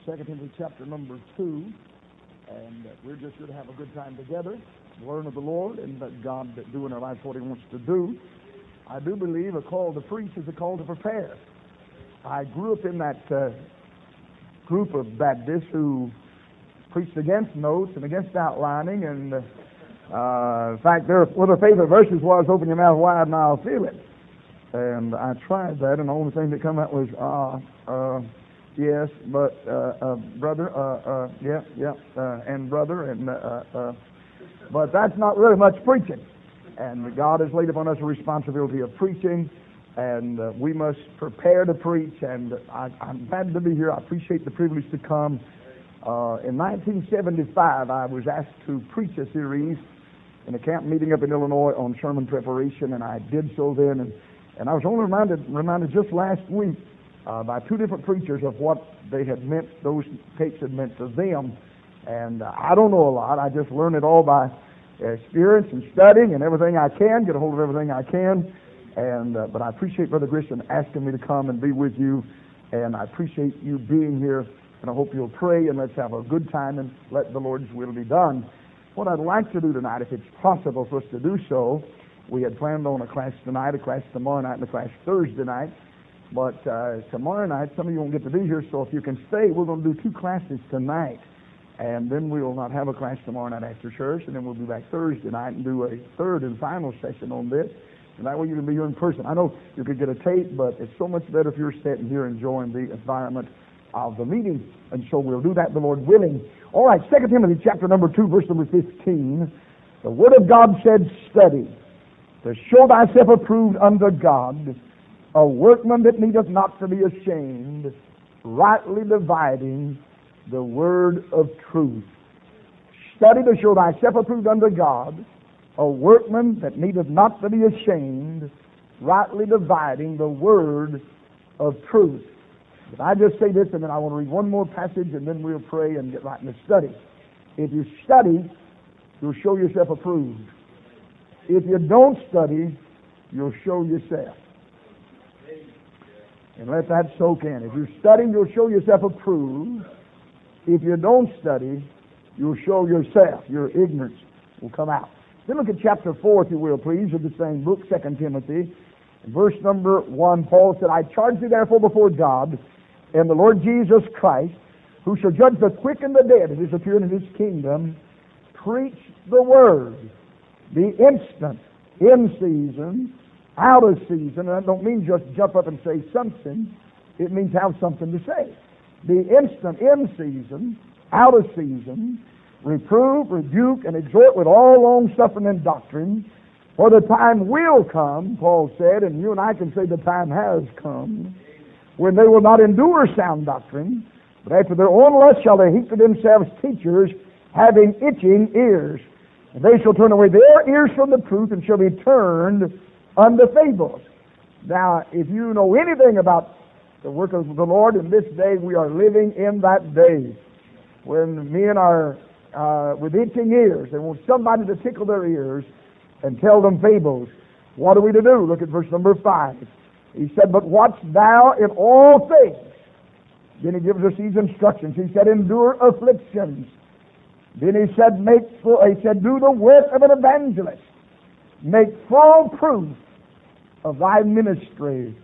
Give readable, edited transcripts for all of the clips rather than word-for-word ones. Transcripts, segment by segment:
2 Timothy chapter number 2, and we're just here to have a good time together, learn of the Lord, and let God do in our lives what He wants to do. I do believe a call to preach is a call to prepare. I grew up in that group of Baptists who preached against notes and against outlining, and in fact, one of their favorite verses was, "Open your mouth wide and I'll fill it." And I tried that, and the only thing that came out was, yes, but brother, and brother, and but that's not really much preaching. And God has laid upon us a responsibility of preaching, and we must prepare to preach. And I'm glad to be here. I appreciate the privilege to come. In 1975, I was asked to preach a series in a camp meeting up in Illinois on sermon preparation, and I did so then. And I was only reminded just last week by two different preachers of what they had meant, those tapes had meant to them. And I don't know a lot. I just learn it all by experience and studying and everything I can, get a hold of everything I can. And but I appreciate Brother Grissom asking me to come and be with you. And I appreciate you being here. And I hope you'll pray, and let's have a good time and let the Lord's will be done. What I'd like to do tonight, if it's possible for us to do so, we had planned on a class tonight, a class tomorrow night, and a class Thursday night. But tomorrow night, some of you won't get to be here, so if you can stay, we're going to do two classes tonight. And then we will not have a class tomorrow night after church, and then we'll be back Thursday night and do a third and final session on this. And that way you can be here in person. I know you could get a tape, but it's so much better if you're sitting here enjoying the environment of the meeting. And so we'll do that, the Lord willing. All right, 2 Timothy chapter number 2, verse number 15. The Word of God said, "Study to show thyself approved unto God, a workman that needeth not to be ashamed, rightly dividing the word of truth." Study to show thyself approved unto God, a workman that needeth not to be ashamed, rightly dividing the word of truth. But I just say this, and then I want to read one more passage, and then we'll pray and get right in the study. If you study, you'll show yourself approved. If you don't study, you'll show yourself. And let that soak in. If you study, you'll show yourself approved. If you don't study, you'll show yourself. Your ignorance will come out. Then look at chapter 4, if you will, please, of the same book, 2 Timothy. In verse number 1, Paul said, "I charge thee therefore before God and the Lord Jesus Christ, who shall judge the quick and the dead at His appearing in His kingdom, preach the word. Be instant, in season, out of season." And that don't mean just jump up and say something. It means have something to say. Be instant, in season, out of season, reprove, rebuke, and exhort with all long-suffering and doctrine. For the time will come, Paul said, and you and I can say the time has come, when they will not endure sound doctrine, but after their own lust shall they heap to themselves teachers, having itching ears. And they shall turn away their ears from the truth, and shall be turned unto fables. Now, if you know anything about the work of the Lord in this day, we are living in that day when men are with itching ears. They want somebody to tickle their ears and tell them fables. What are we to do? Look at verse number 5. He said, "But watch thou in all things." Then he gives us these instructions. He said, "Endure afflictions." Then he said, "Do the work of an evangelist. Make full proof of thy ministry."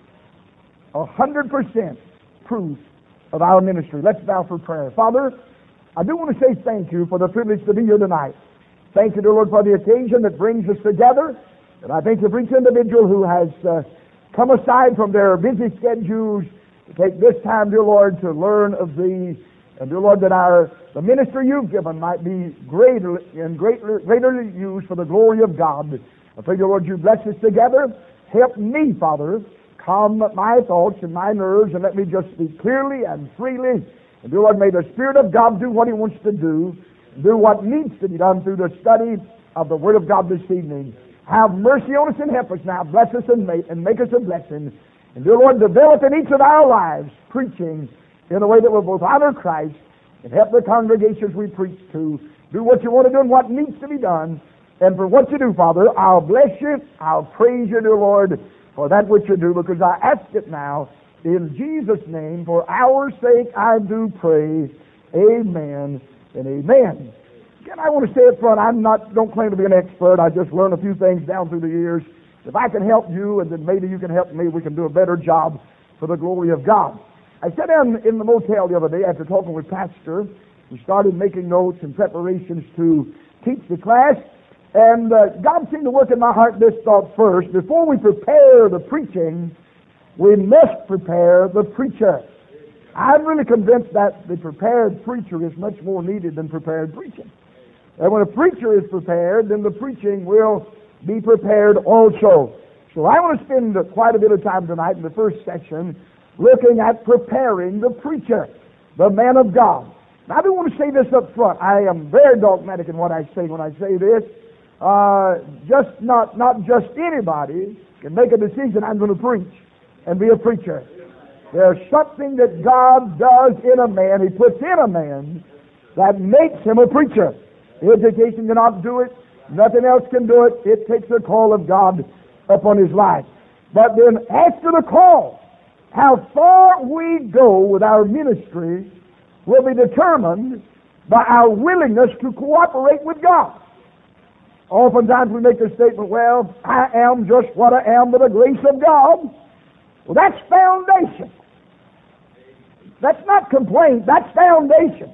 100% proof of our ministry. Let's bow for prayer. Father, I do want to say thank you for the privilege to be here tonight. Thank you, dear Lord, for the occasion that brings us together. And I thank you for each individual who has come aside from their busy schedules to take this time, dear Lord, to learn of Thee. And, dear Lord, that the ministry You've given might be greatly used for the glory of God. I pray, dear Lord, You bless us together. Help me, Father, calm my thoughts and my nerves, and let me just speak clearly and freely. And, dear Lord, may the Spirit of God do what He wants to do what needs to be done through the study of the Word of God this evening. Have mercy on us and help us now. Bless us and make us a blessing. And, dear Lord, develop in each of our lives preaching in a way that will both honor Christ and help the congregations we preach to do what You want to do and what needs to be done. And for what You do, Father, I'll bless You. I'll praise You, dear Lord, for that which You do, because I ask it now In Jesus' name, for our sake, I do pray. Amen and amen. Again, I want to say up front, don't claim to be an expert. I just learned a few things down through the years. If I can help you, and then maybe you can help me, we can do a better job for the glory of God. I sat down in the motel the other day after talking with Pastor. We started making notes and preparations to teach the class. And God seemed to work in my heart this thought first. Before we prepare the preaching, we must prepare the preacher. I'm really convinced that the prepared preacher is much more needed than prepared preaching. And when a preacher is prepared, then the preaching will be prepared also. So I want to spend quite a bit of time tonight in the first section looking at preparing the preacher, the man of God. Now, I do want to say this up front. I am very dogmatic in what I say when I say this. Not just anybody can make a decision, I'm going to preach and be a preacher. There's something that God does in a man, He puts in a man, that makes him a preacher. Education cannot do it. Nothing else can do it. It takes the call of God upon his life. But then after the call, how far we go with our ministry will be determined by our willingness to cooperate with God. Oftentimes we make the statement, well, I am just what I am by the grace of God. Well, that's foundation. That's not complaint. That's foundation.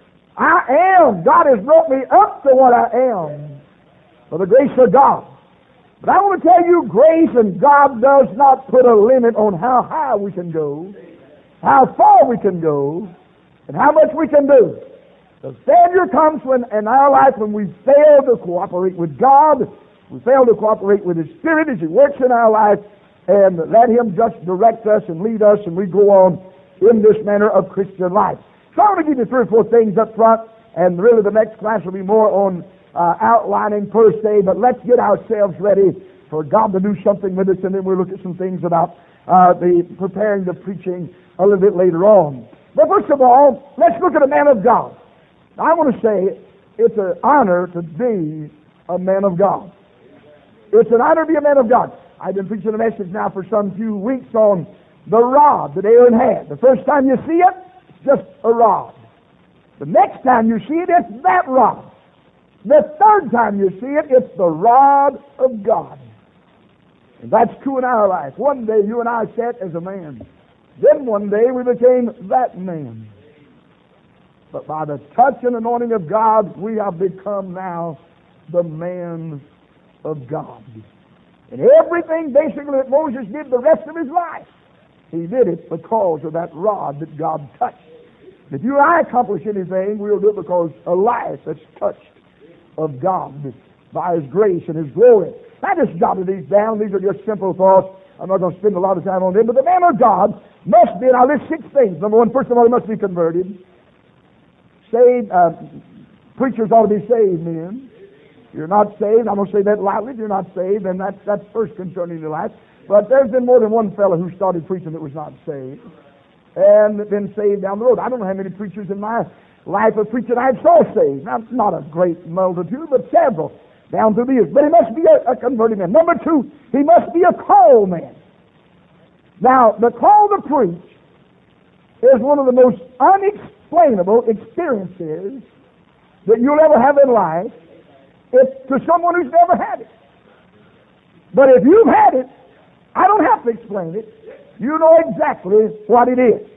I am. God has brought me up to what I am by the grace of God. But I want to tell you, grace and God does not put a limit on how high we can go, how far we can go, and how much we can do. The failure comes in our life when we fail to cooperate with God, we fail to cooperate with His Spirit as He works in our life, and let Him just direct us and lead us, and we go on in this manner of Christian life. So I want to give you 3 or 4 things up front, and really the next class will be more on outlining per se, but let's get ourselves ready for God to do something with us, and then we'll look at some things about preparing the preaching a little bit later on. But first of all, let's look at a man of God. I want to say it's an honor to be a man of God. It's an honor to be a man of God. I've been preaching a message now for some few weeks on the rod that Aaron had. The first time you see it, it's just a rod. The next time you see it, it's that rod. The third time you see it, it's the rod of God. And that's true in our life. One day you and I sat as a man. Then one day we became that man. But by the touch and anointing of God, we have become now the man of God. And everything basically that Moses did the rest of his life, he did it because of that rod that God touched. If you and I accomplish anything, we'll do it because a life that's touched of God by His grace and His glory. I just jotted these down. These are just simple thoughts. I'm not going to spend a lot of time on them. But the man of God must be, and I'll list 6 things. Number 1, first of all, he must be converted. Saved, preachers ought to be saved, men. If you're not saved, I'm going to say that lightly. If you're not saved, then that's first concerning your life. But there's been more than one fellow who started preaching that was not saved and been saved down the road. I don't know how many preachers in my life of preaching I saw saved. Now, not a great multitude, but several down through the years. But he must be a converted man. Number 2, he must be a called man. Now, the call to preach is one of the most unexplainable experiences that you'll ever have in life. It's to someone who's never had it. But if you've had it, I don't have to explain it. You know exactly what it is.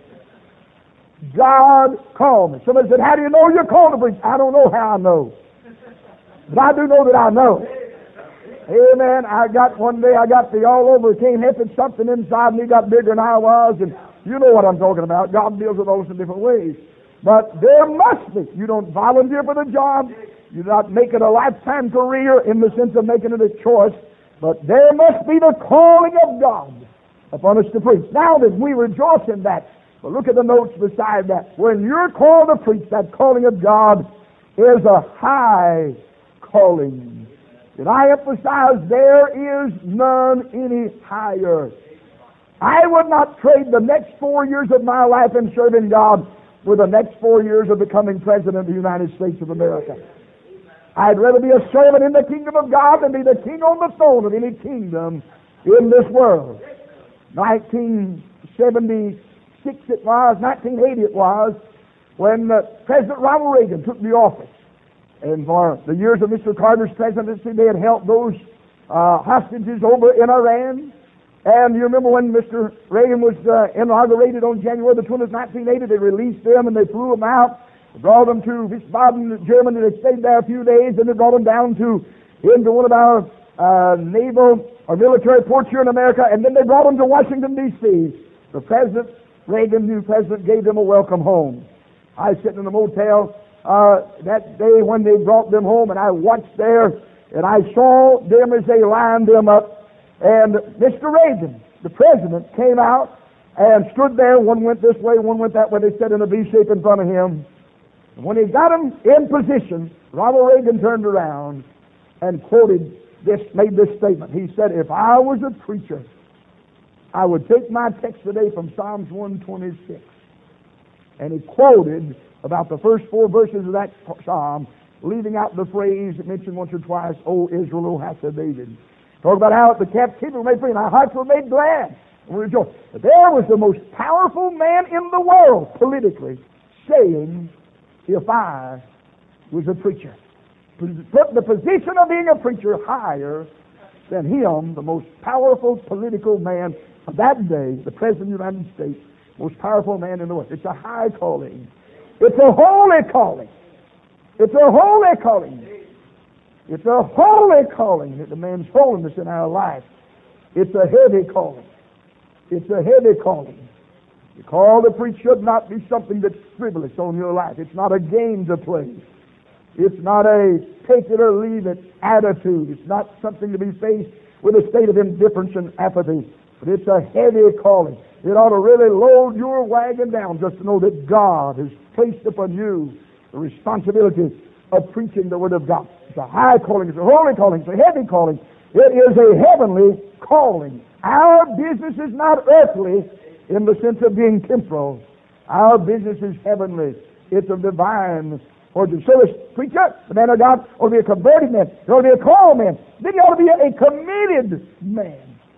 God called me. Somebody said, how do you know you're called to preach? I don't know how I know. But I do know that I know. Amen. One day I got the all over, can't help it, something inside me got bigger than I was, and you know what I'm talking about. God deals with us in different ways. But there must be. You don't volunteer for the job. You do not make it a lifetime career in the sense of making it a choice. But there must be the calling of God upon us to preach. Now then, we rejoice in that. But look at the notes beside that. When you're called to preach, that calling of God is a high calling. And I emphasize there is none any higher. I would not trade the next 4 years of my life in serving God with the next 4 years of becoming President of the United States of America. I'd rather be a servant in the kingdom of God than be the king on the throne of any kingdom in this world. 1960 1976 it was, 1980 it was, when President Ronald Reagan took the office. And for the years of Mr. Carter's presidency, they had held those hostages over in Iran. And you remember when Mr. Reagan was inaugurated on January the 20th, 1980, they released them and they flew them out. They brought them to Wiesbaden, Germany. They stayed there a few days, and they brought them down into one of our naval or military ports here in America, and then they brought them to Washington, D.C. The President, Reagan, new president, gave them a welcome home. I was sitting in the motel that day when they brought them home, and I watched there, and I saw them as they lined them up. And Mr. Reagan, the president, came out and stood there. One went this way, one went that way. They sat in a V shape in front of him. And when he got them in position, Ronald Reagan turned around and made this statement. He said, "If I was a preacher, I would take my text today from Psalms 126." And he quoted about the first 4 verses of that psalm, leaving out the phrase mentioned once or twice, "O Israel, O house of David." Talk about how the captivity were made free and our hearts were made glad and we rejoiced. But there was the most powerful man in the world, politically, saying, "If I was a preacher." Put the position of being a preacher higher than him, the most powerful political man of that day, the President of the United States, most powerful man in the world. It's a high calling. It's a holy calling. It's a holy calling. It's a holy calling that demands holiness in our life. It's a heavy calling. It's a heavy calling. The call to preach should not be something that's frivolous on your life. It's not a game to play. It's not a take it or leave it attitude. It's not something to be faced with a state of indifference and apathy. But it's a heavy calling. It ought to really load your wagon down just to know that God has placed upon you the responsibility of preaching the Word of God. It's a high calling, it's a holy calling, it's a heavy calling. It is a heavenly calling. Our business is not earthly in the sense of being temporal. Our business is heavenly. It's a divine origin. So this preacher, the man of God, ought to be a converted man. He ought to be a called man. Then he ought to be a committed man.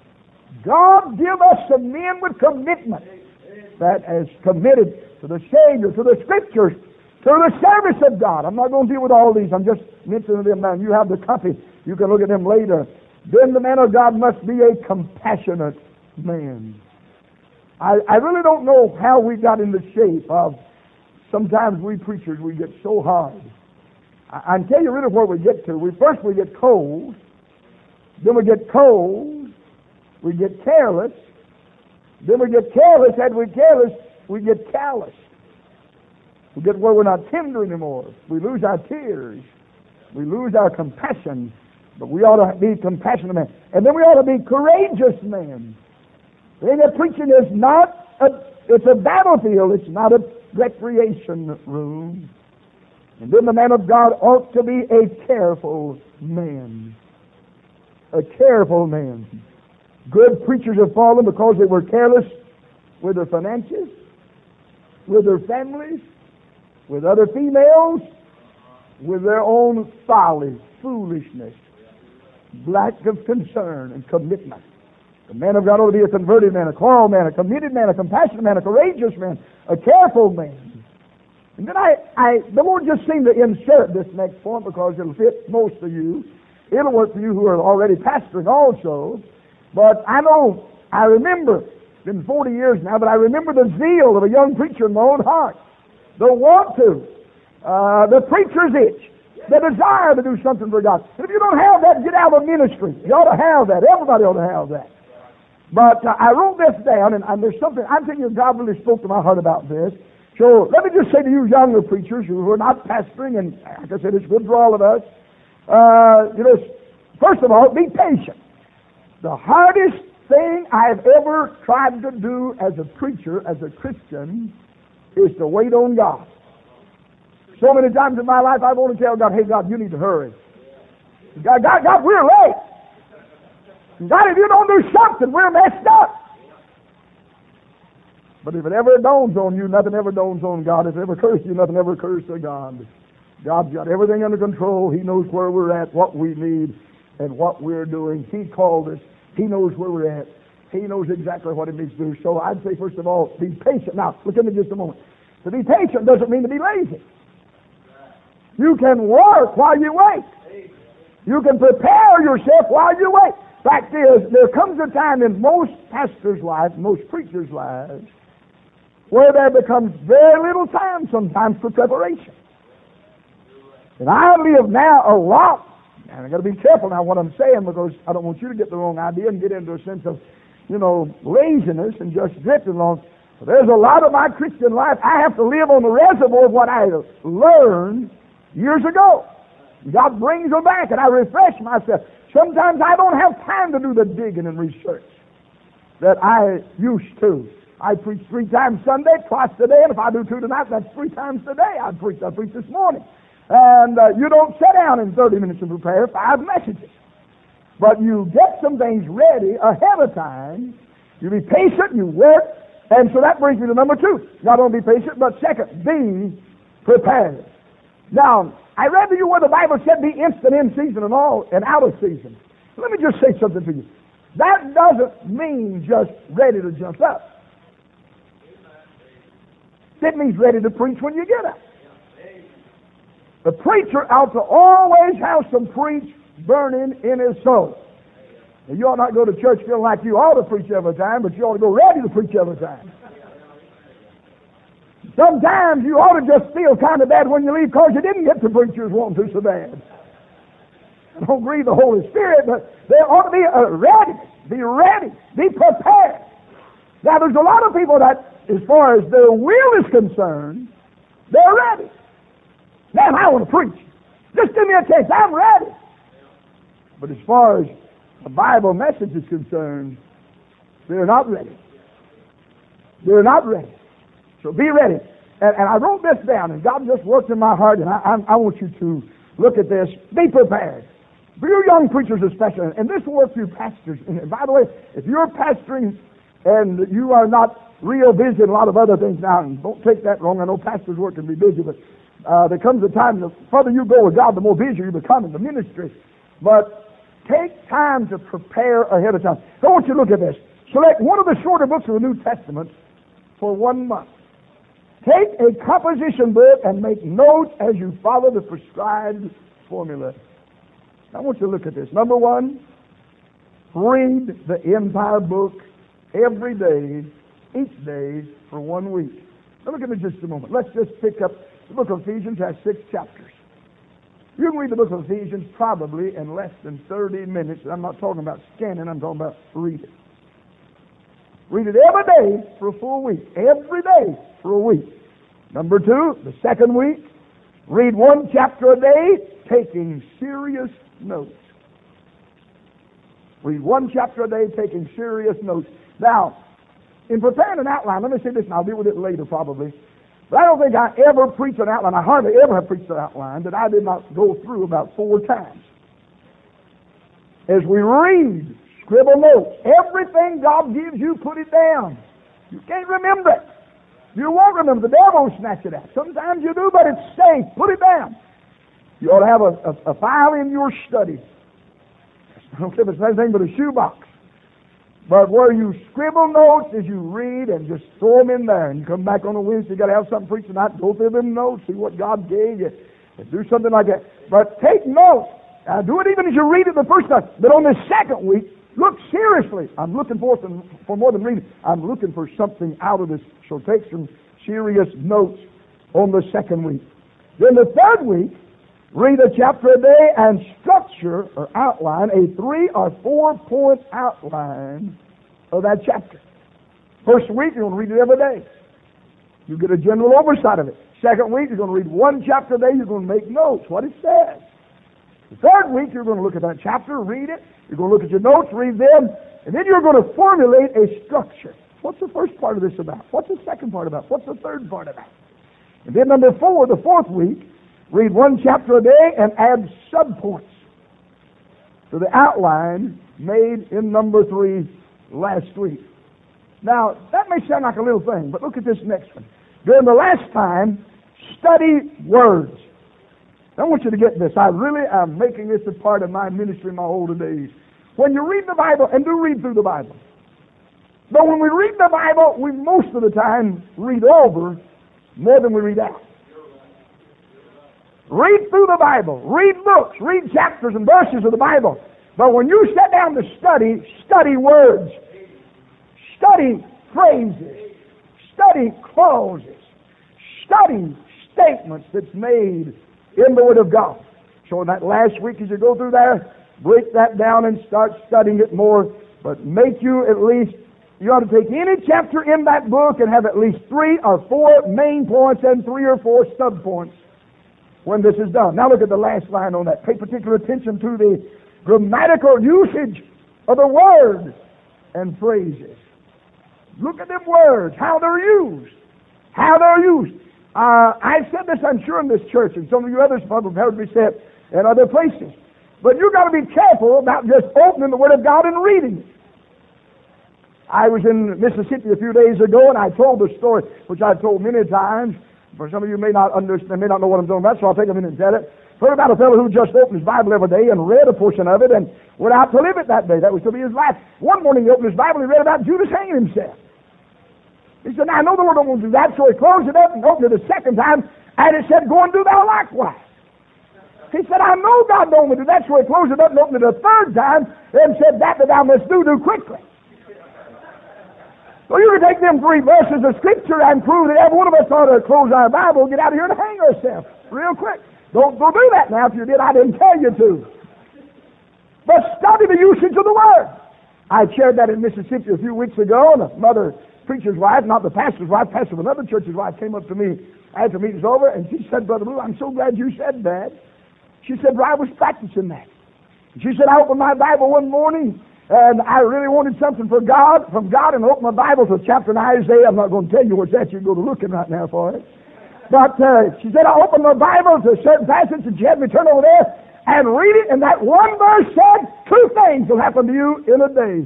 God give us some men with commitment that is committed to the Savior, to the Scriptures, to the service of God. I'm not going to deal with all these. I'm just mentioning them now. You have the copy. You can look at them later. Then the man of God must be a compassionate man. I really don't know how we got in the shape of sometimes we preachers, we get so hard. I can tell you really where we get to. First we get cold. Then we get cold. We get careless. Then we get careless. After we're careless, we get callous. We get where we're not tender anymore. We lose our tears. We lose our compassion. But we ought to be compassionate men. And then we ought to be courageous men. The preaching is not it's a battlefield. It's not a recreation room. And then the man of God ought to be a careful man. A careful man. Good preachers have fallen because they were careless with their finances, with their families, with other females, with their own folly, foolishness, lack of concern and commitment. The man of God ought to be a converted man, a called man, a committed man, a compassionate man, a courageous man, a careful man. And then the Lord just seemed to insert this next point because it'll fit most of you. It'll work for you who are already pastoring also. But I remember, it's been 40 years now, but I remember the zeal of a young preacher in my own heart. The want to, the preacher's itch, the desire to do something for God. And if you don't have that, get out of ministry. You ought to have that. Everybody ought to have that. But I wrote this down, and there's something, I'm thinking God really spoke to my heart about this. So let me just say to you younger preachers who are not pastoring, and like I said, it's good for all of us, first of all, be patient. The hardest thing I've ever tried to do as a preacher, as a Christian, is to wait on God. So many times in my life I've only tell God, "Hey God, you need to hurry. God, we're late. God, if you don't do something, we're messed up." But if it ever dawns on you, nothing ever dawns on God. If it ever occurs to you, nothing ever occurs to God. God's got everything under control. He knows where we're at, what we need, and what we're doing. He called us. He knows where we're at. He knows exactly what he needs to do. So I'd say, first of all, be patient. Now, look at me just a moment. To be patient doesn't mean to be lazy. You can work while you wait. You can prepare yourself while you wait. Fact is, there comes a time in most pastors' lives, most preachers' lives, where there becomes very little time sometimes for preparation. And I live now a lot, and I've got to be careful now what I'm saying, because I don't want you to get the wrong idea and get into a sense of, laziness and just drifting along. But there's a lot of my Christian life I have to live on the reservoir of what I learned years ago. God brings them back, and I refresh myself. Sometimes I don't have time to do the digging and research that I used to. I preach 3 times Sunday, twice a day, and if I do 2 tonight, that's 3 times a day. I preached this morning. And you don't sit down in 30 minutes and prepare 5 messages. But you get some things ready ahead of time. You be patient, you work, and so that brings me to number 2. Not only be patient, but second, be prepared. Now, I read to you where the Bible said be instant in season and all and out of season. Let me just say something to you. That doesn't mean just ready to jump up. It means ready to preach when you get up. The preacher ought to always have some preach burning in his soul. Now, you ought not go to church feeling like you ought to preach every time, but you ought to go ready to preach every time. Sometimes you ought to just feel kind of bad when you leave because you didn't get to preach you was wanting to so bad. I don't grieve the Holy Spirit, but there ought to be a readiness. Be ready. Be prepared. Now, there's a lot of people that, as far as their will is concerned, they're ready. Man, I want to preach. Just give me a chance. I'm ready. But as far as the Bible message is concerned, they're not ready. They're not ready. So be ready. And I wrote this down, and God just worked in my heart, and I want you to look at this. Be prepared. For you young preachers especially, and this will work for you pastors. And by the way, if you're pastoring and you are not real busy in a lot of other things now, and don't take that wrong, I know pastors' work can be busy, but there comes a time, the further you go with God, the more busy you become in the ministry. But take time to prepare ahead of time. So I want you to look at this. Select one of the shorter books of the New Testament for 1 month. Take a composition book and make notes as you follow the prescribed formula. I want you to look at this. Number 1, read the entire book every day, each day, for 1 week. Now look at it just a moment. Let's just pick up the book of Ephesians. Has 6 chapters. You can read the book of Ephesians probably in less than 30 minutes. I'm not talking about scanning, I'm talking about reading. Read it every day for a full week. Every day for a week. Number 2, the second week, read 1 chapter a day, taking serious notes. Read 1 chapter a day, taking serious notes. Now, in preparing an outline, let me say this, and I'll deal with it later probably, but I don't think I ever preached an outline. I hardly ever have preached an outline that I did not go through about 4 times. As we read, scribble notes. Everything God gives you, put it down. You can't remember it. You won't remember. The devil will snatch it out. Sometimes you do, but it's safe. Put it down. You ought to have a file in your study. I don't care if it's anything but a shoebox. But where you scribble notes as you read and just throw them in there. And you come back on a Wednesday, you got to have something preached tonight. Go through them notes, see what God gave you. And do something like that. But take notes. Do it even as you read it the first time. But on the second week, look seriously. I'm looking for more than reading. I'm looking for something out of this. So take some serious notes on the second week. Then the third week, read a chapter a day and structure or outline a 3 or 4 point outline of that chapter. First week, you're going to read it every day. You get a general oversight of it. Second week, you're going to read 1 chapter a day. You're going to make notes, what it says. The third week, you're going to look at that chapter, read it. You're going to look at your notes, read them, and then you're going to formulate a structure. What's the first part of this about? What's the second part about? What's the third part about? And then number 4, the fourth week, read 1 chapter a day and add subpoints to the outline made in number 3 last week. Now, that may sound like a little thing, but look at this next one. During the last time, study words. I want you to get this. I really am making this a part of my ministry in my older days. When you read the Bible, and do read through the Bible, But when we read the Bible, we most of the time read over more than we read out. Read through the Bible, read books, read chapters and verses of the Bible. But when you sit down to study, study words, study phrases, study clauses, study statements that's made in the Word of God. So in that last week as you go through there, break that down and start studying it more. But make you at least, you ought to take any chapter in that book and have at least 3 or 4 main points and 3 or 4 sub-points when this is done. Now look at the last line on that. Pay particular attention to the grammatical usage of the words and phrases. Look at them words, how they're used. How they're used. I've said this, I'm sure, in this church, and some of you others probably have heard me say it in other places. But you've got to be careful about just opening the Word of God and reading it. I was in Mississippi a few days ago, and I told the story, which I've told many times. For some of you may not understand, may not know what I'm talking about, so I'll take a minute and tell it. Heard about a fellow who just opened his Bible every day and read a portion of it and went out to live it that day. That was to be his life. One morning he opened his Bible and he read about Judas hanging himself. He said, now I know the Lord don't want to do that, so he closed it up and opened it a second time, and it said, go and do thou likewise. He said, I know God don't want to do that, so he closed it up and opened it a third time and said, that thou must do quickly. So you can take them 3 verses of Scripture and prove that every one of us ought to close our Bible, get out of here and hang ourselves real quick. Don't go do that now. If you did, I didn't tell you to. But study the usage of the Word. I shared that in Mississippi a few weeks ago, and a mother preacher's wife, not the pastor's wife, pastor of another church's wife, came up to me after the meeting's over, and she said, Brother Blue, I'm so glad you said that. She said, well, I was practicing that. She said, I opened my Bible one morning, and I really wanted something from God, and opened my Bible to a chapter in Isaiah. I'm not going to tell you what's that. You can go to looking right now for it. But she said, I opened my Bible to a certain passage, and she had me turn over there and read it, and that one verse said, 2 things will happen to you in a day.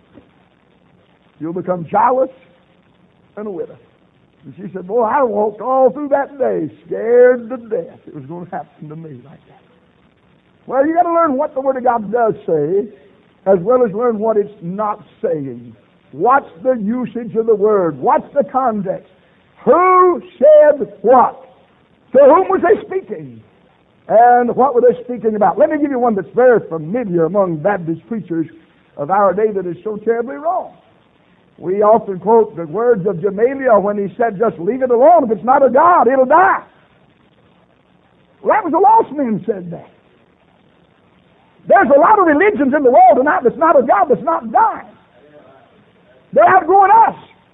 You'll become childless and a widow. And she said, boy, I walked all through that day scared to death it was going to happen to me like that. Well, you got to learn what the Word of God does say, as well as learn what it's not saying. What's the usage of the Word? What's the context? Who said what? To whom was they speaking? And what were they speaking about? Let me give you one that's very familiar among Baptist preachers of our day that is so terribly wrong. We often quote the words of Gamaliel when he said, just leave it alone. If it's not of God, it'll die. Well, that was the lost men said that. There's a lot of religions in the world tonight that's not of God, that's not dying. They're outgrowing us.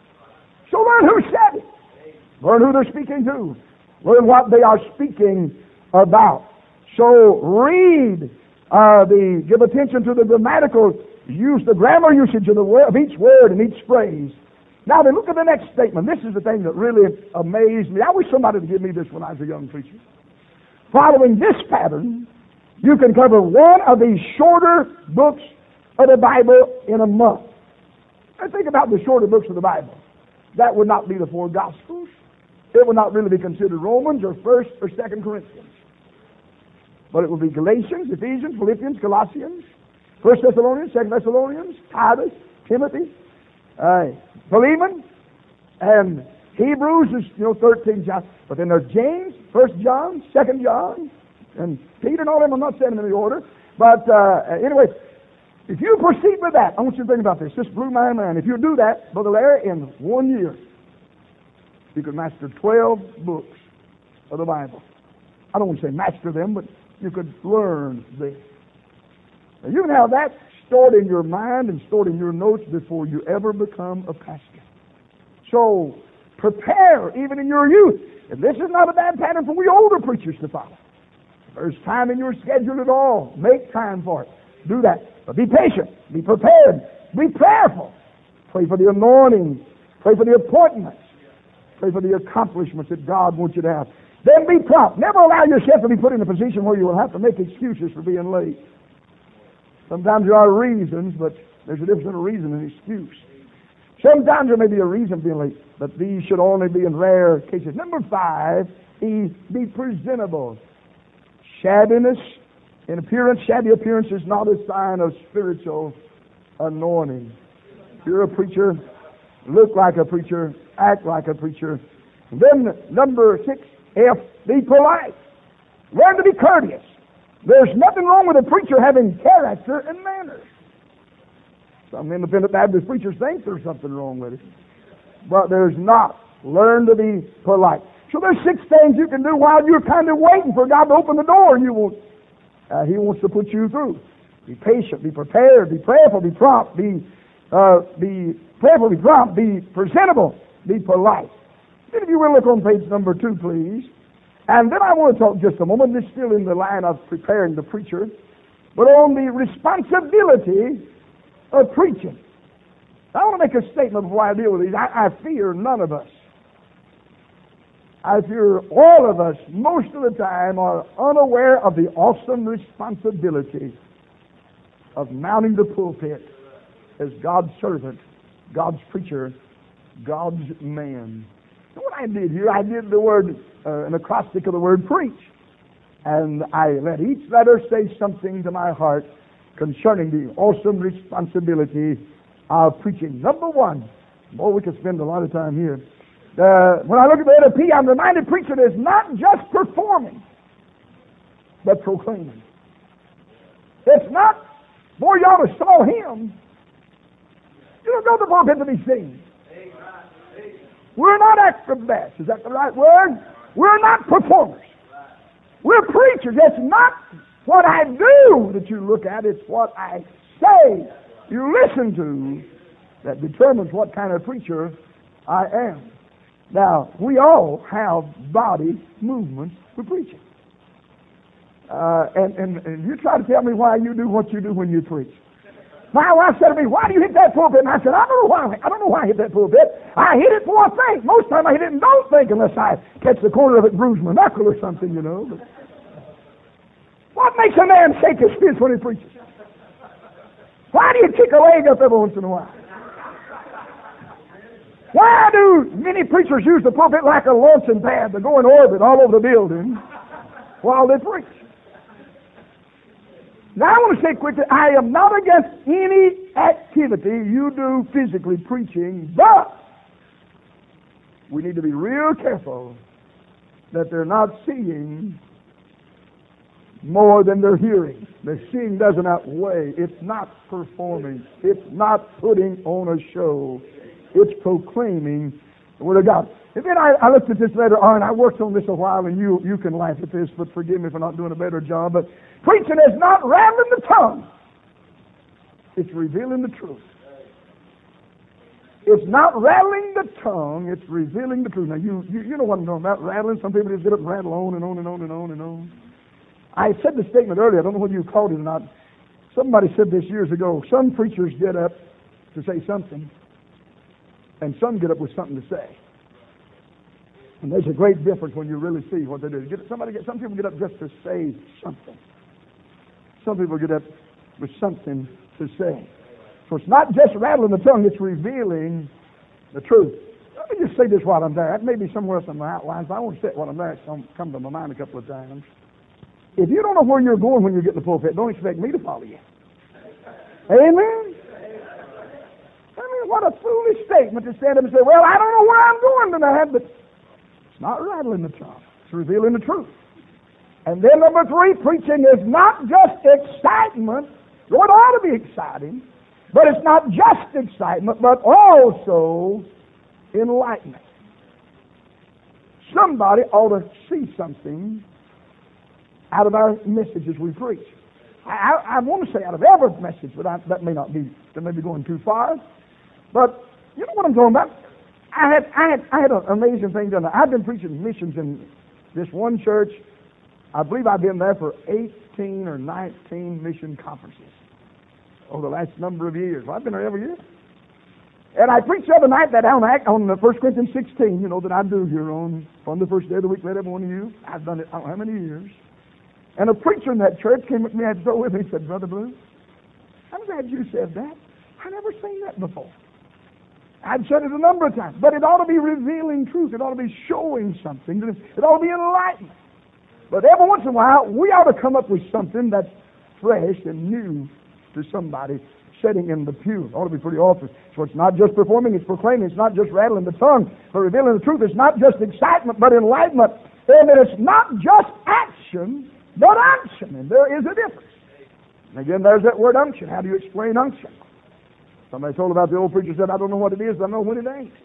So learn who said it. Learn who they're speaking to. Learn what they are speaking about. So read, give attention to the grammatical use, the grammar usage of each word and each phrase. Now then, look at the next statement. This is the thing that really amazed me. I wish somebody would give me this when I was a young preacher. Following this pattern, you can cover one of these shorter books of the Bible in a month. Now think about the shorter books of the Bible. That would not be the 4 Gospels. It would not really be considered Romans or 1st or 2nd Corinthians. But it would be Galatians, Ephesians, Philippians, Colossians, 1 Thessalonians, 2 Thessalonians, Titus, Timothy, Philemon, and Hebrews is 13 chapters. But then there's James, 1 John, 2 John, and Peter and all them. I'm not saying them in the order. But anyway, if you proceed with that, I want you to think about this. This blew my mind. If you do that, Brother Larry, in 1 year, you could master 12 books of the Bible. I don't want to say master them, but you could learn them. Now, you can have that stored in your mind and stored in your notes before you ever become a pastor. So prepare, even in your youth. And this is not a bad pattern for we older preachers to follow. If there's time in your schedule at all, make time for it. Do that. But be patient. Be prepared. Be prayerful. Pray for the anointing. Pray for the appointments. Pray for the accomplishments that God wants you to have. Then be prompt. Never allow yourself to be put in a position where you will have to make excuses for being late. Sometimes there are reasons, but there's a difference in a reason and excuse. Sometimes there may be a reason for being late, but these should only be in rare cases. Number 5, be presentable. Shabbiness in appearance, shabby appearance is not a sign of spiritual anointing. If you're a preacher, look like a preacher, act like a preacher. And then number 6, F, be polite. Learn to be courteous. There's nothing wrong with a preacher having character and manners. Some independent Baptist preachers think there's something wrong with it, but there's not. Learn to be polite. So there's 6 things you can do while you're kind of waiting for God to open the door, and He wants to put you through. Be patient, be prepared, be prayerful, be prompt, be prayerful, be prompt, be presentable, be polite. Then if you will look on page number 2, please. And then I want to talk just a moment, this is still in the line of preparing the preacher, but on the responsibility of preaching. I want to make a statement before I deal with these. I fear none of us. I fear all of us, most of the time, are unaware of the awesome responsibility of mounting the pulpit as God's servant, God's preacher, God's man. So what I did here, I did the word, an acrostic of the word preach. And I let each letter say something to my heart concerning the awesome responsibility of preaching. Number 1, boy, we could spend a lot of time here. When I look at the letter P, I'm reminded preaching is not just performing, but proclaiming. It's not, boy, you ought to saw him. You don't go to the pulpit to be seen. We're not acrobats. Is that the right word? We're not performers. We're preachers. It's not what I do that you look at. It's what I say you listen to that determines what kind of preacher I am. Now, we all have body movements for preaching. And you try to tell me why you do what you do when you preach. My wife said to me, "Why do you hit that pulpit?" And I said, "I don't know why. I don't know why I hit that pulpit. I hit it for a think. Most of the time I hit it and don't think unless I catch the corner of it, bruise my knuckle or something, you know." But what makes a man shake his fist when he preaches? Why do you kick a leg up every once in a while? Why do many preachers use the pulpit like a launching pad to go in orbit all over the building while they preach? Now I want to say quickly, I am not against any activity you do physically preaching, but we need to be real careful that they're not seeing more than they're hearing. The seeing doesn't outweigh. It's not performing. It's not putting on a show. It's proclaiming the Word of God. And then I looked at this later on, and I worked on this a while, and you can laugh at this, but forgive me for not doing a better job. But preaching is not rattling the tongue. It's revealing the truth. It's not rattling the tongue, it's revealing the truth. Now, you know what I'm talking about, rattling. Some people just get up and rattle on and on and on and on and on. I said the statement earlier, I don't know whether you caught it or not. Somebody said this years ago, some preachers get up to say something, and some get up with something to say. And there's a great difference when you really see what they do. Some people get up just to say something. Some people get up with something to say. So it's not just rattling the tongue, it's revealing the truth. Let me just say this while I'm there. That may be somewhere else in my outlines, but I want to say it while I'm there. It's come to my mind a couple of times. If you don't know where you're going when you get in the pulpit, don't expect me to follow you. Amen? I mean, what a foolish statement to stand up and say, "Well, I don't know where I'm going tonight," but it's not rattling the tongue. It's revealing the truth. And then number 3, preaching is not just excitement. Lord, it ought to be exciting, but it's not just excitement, but also enlightenment. Somebody ought to see something out of our messages we preach. I want to say out of every message, but that may be going too far. But you know what I'm talking about? I had an amazing thing done. I've been preaching missions in this one church. I believe I've been there for 18 or 19 mission conferences over the last number of years. Well, I've been there every year. And I preached the other night that on 1 Corinthians 16, you know, that I do here on the first day of the week, let every one of you. I've done it I don't know how many years. And a preacher in that church came up to me and with me and said, "Brother Blue, I'm glad you said that. I never seen that before." I've said it a number of times, but it ought to be revealing truth. It ought to be showing something. It ought to be enlightenment. But every once in a while, we ought to come up with something that's fresh and new to somebody. sitting in the pew. It ought to be pretty awesome. So it's not just performing, it's proclaiming. It's not just rattling the tongue, but revealing the truth. It's not just excitement, but enlightenment. And it's not just action, but unction. And there is a difference. And again, there's that word unction. How do you explain unction? Somebody told about the old preacher said, I don't know what it is, but I know when it ain't.